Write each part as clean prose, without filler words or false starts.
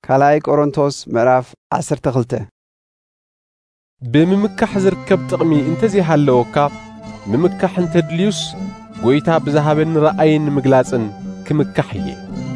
ካልኣይ ቆሮንቶስ ምዕራፍ 12 ብምምካሕ ዝርከብ ጥቕሚ እንተዘይሃለወካ ምምካሕ እንተድልዩስ ጎይታ ብዝሃበኒ ረኣይን ምግላጽን ክምካሕ እየ።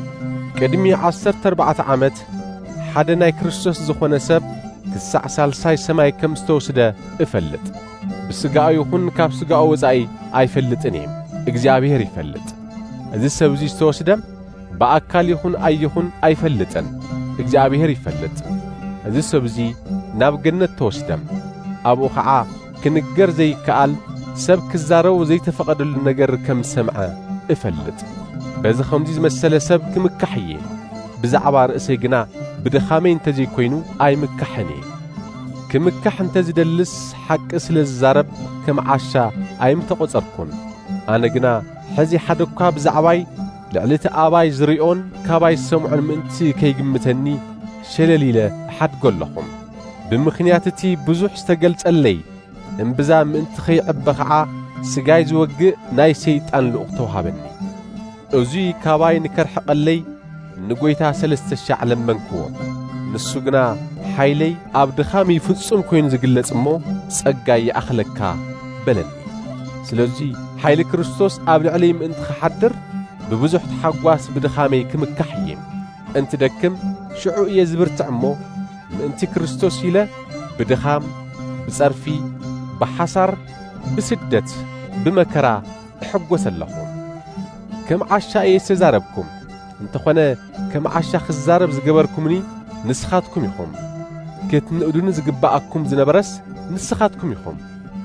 ቅድሚ 14 ዓመት ሓደ ናይ ክርስቶስ ዝኾነ ሰብ ክሳዕ ሳልሳይ ሰማይ ከም ዝተወስደ እፈልጥ። ብስጋኡ ይኹን ካብ ስጋኡ ወጻኢ ኣይፈልጥን እየ፣ እግዚኣብሔር ይፈልጥ። እዚ ሰብ እዚ ዝተወስደ በአካል ይኹን ኣይኹን ኣይፈልጥን፣ እግዚኣብሔር ይፈልጥ። እዚ ሰብ እዚ ናብ ገነት ተወስደ፣ ኣብኡ ኸዓ ክንገር ዘይከኣል ሰብ ክዛረቡ ዘይተፈቐደሉ ነገር ከም ሰምዐ እፈልጥ። በዚ ከምዚ ዝመሰለ ሰብ ክምካሕ እየ። ብዛዕባ ርእሰይ ግና ብድኻመይ እንተዘይኮይኑ ኣይምካሕን እየ። ክምካሕ እንተዝደልስ ሓቂ ስለ ዝዛረብ ከም ዓሻ ኣይምተቖጸርኩን። ኣነ ግና ሕዚ ሓደ እኳ ብዛዕባይ ልዕሊቲ ኣባይ ዝሪኦን ካባይ ዝሰምዖን ምእንቲ ከይግምተኒ ሸለሊለ እሓድጎ ኣለኹም። ብምኽንያት እቲ ብዙሕ ዝተገልጸለይ እምብዛ ምእንቲ ኸይዕበ ኸዓ ስጋይ ዝወግእ ናይ ሰይጣን ልኡኽ ተውሃበኒ። እዙይ ካባይ ንከርሕቐለይ ንጐይታ 3,000 ለመንክዎ። ንሱ ግና ሓይለይ ኣብ ድኻሚ ፍጹም ኮይኑ ዝግለጽ እሞ ጸጋይ ይኣኽለካ በለኒ። ስለዙይ ሓይሊ ክርስቶስ ኣብ ልዕለይ ምእንቲ ክሓድር ብብዙሕ ተሓጓስ ብድኻመይ ክምካሕ እየ። እንትደክም ሽዑ እየ ዝብርትዕ እሞ ምእንቲ ክርስቶስ ኢለ ብድኻም፣ ብጸርፊ፣ ብሓሳር፣ ብስደት፣ ብመከራ እሕጐስ ኣለኹ። ከም ዓሻ እየ ዝተዛረብኩም። እንተኾነ ከም ዓሻ ክዛረብ ዝገበርኩምኒ ንስኻትኩም ኢኹም። ክትንእዱኒ ዝግባኣኩም ዝነበረስ ንስኻትኩም ኢኹም።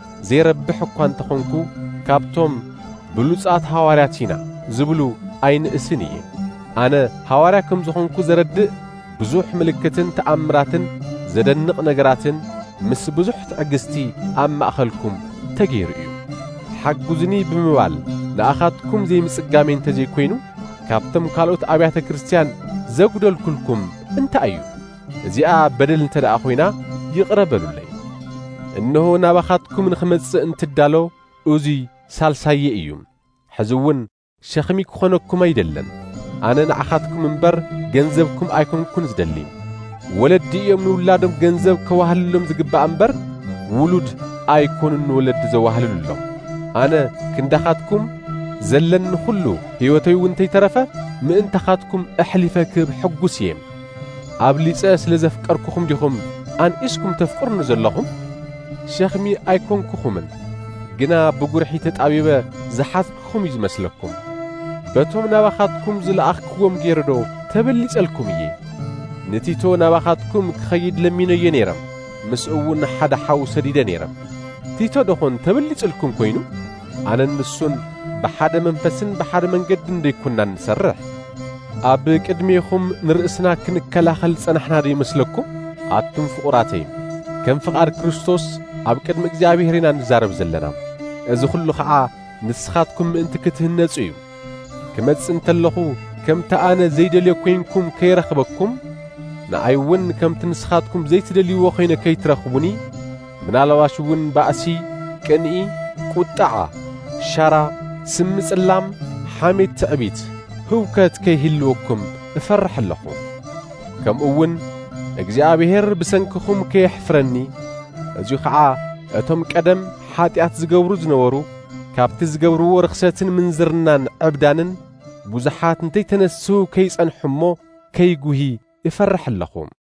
ዘይረብሕ እኳ እንተኾንኩ ካብቶም ብሉጻት ሐዋርያት ኢና ዝብሉ ኣይንእስን እየ። ኣነ ሐዋርያ ከም ዝኾንኩ ዘረድእ ብዙሕ ምልክትን ተኣምራትን ዘደንቕ ነገራትን ምስ ብዙሕ ትዕግስቲ ኣብ ማእኸልኩም ተገይሩ እዩ። ሓጉዝኒ ብምባል ንኣኻትኩም ዘይምጽጋመይ እንተዘይኮይኑ ካብቶም ካልኦት ኣብያተ ክርስቲያን ዘጉደልኩልኩም እንታይ እዩ? እዚኣ በደል እንተ ደኣ ኾይና ይቕረበሉለይ። እነሆ ናባኻትኩም ንኽመጽእ እንትዳሎ እዙይ ሳልሳየ እዩ። ሕዝውን ሸኽሚ ክኾነኩም ኣይደለን። ኣነ ንዓኻትኩም እምበር ገንዘብኩም ኣይኮንኩን ዝደሊ። ወለዲ እዮም ንውላዶም ገንዘብ ከዋህልሎም ዝግባእ እምበር ውሉድ ኣይኮኑን ንወለዲ ዘዋህልሉሎም። ኣነ ክንዳኻትኩም ዘለኒ ኩሉ ሕይወተይ እውን እንተይተረፈ ምእንታኻትኩም ኣሕሊፈ ክብ ሕጉስ እየ። ኣብ ሊጸ ስለ ዘፍቀርኩኹም ዲኹም ኣንኢስኩም ተፍቅርኑ ዘለኹም? ሸኽሚ ኣይኮንኩኹምን፣ ግና ብጉርሒ ተጣቢበ ዝሓዝክኹም እዩ ዝመስለኩም። በቶም ናባኻትኩም ዝለኣኽክዎም ገይረዶ ተበሊጸልኩም እየ። ንቲቶ ናባኻትኩም ክኸይድ ለሚነዮ ነይረም፣ ምስኡ እውን ሓደ ሓው ሰዲደ ነይረም። ቲቶ ደኾን ተበሊጸልኩም ኮይኑ ኣነ ንሱን ብሓደ መንፈስን ብሓደ መንገድን እንደይኮንና ንሰርሕ። ኣብ ቅድሜኹም ንርእስና ክንከላኸል ጸናሕና ዶ ይመስለኩም? ኣቱም ፍቑራተይ ከም ፍቓድ ክርስቶስ ኣብ ቅድሚ እግዚኣብሔር ኢና ንዛረብ ዘለና። እዚ ኹሉ ኸዓ ንስኻትኩም ምእንቲ ክትህነጹ እዩ። ክመጽእ እንተለኹ ከምቲ ኣነ ዘይደልዮ ኮይንኩም ከይረኽበኩም ንኣይ እውን ከምቲ ንስኻትኩም ዘይትደልይዎ ኾይነ ከይትረኽቡኒ ምናልባሽ እውን ባእሲ፣ ቅንኢ፣ ቁጣዓ፣ ሻራ፣ ስምጽላም፣ ሓሜት፣ ትዕቢት፣ ህውከት ከይህልወኩም እፈርሕ ኣለኹ። ከምኡውን እግዚኣብሔር ብሰንኪኹም ከየሕፍረኒ። እዙይ ኸዓ እቶም ቀደም ኃጢአት ዝገብሩ ዝነበሩ ካብቲ ዝገብርዎ ርኽሰትን ምንዝርናን ዕብዳንን ብዙሓት እንተይተነስኡ ከይጸንሑ እሞ ከይጉሂ እፈርሕ ኣለኹ።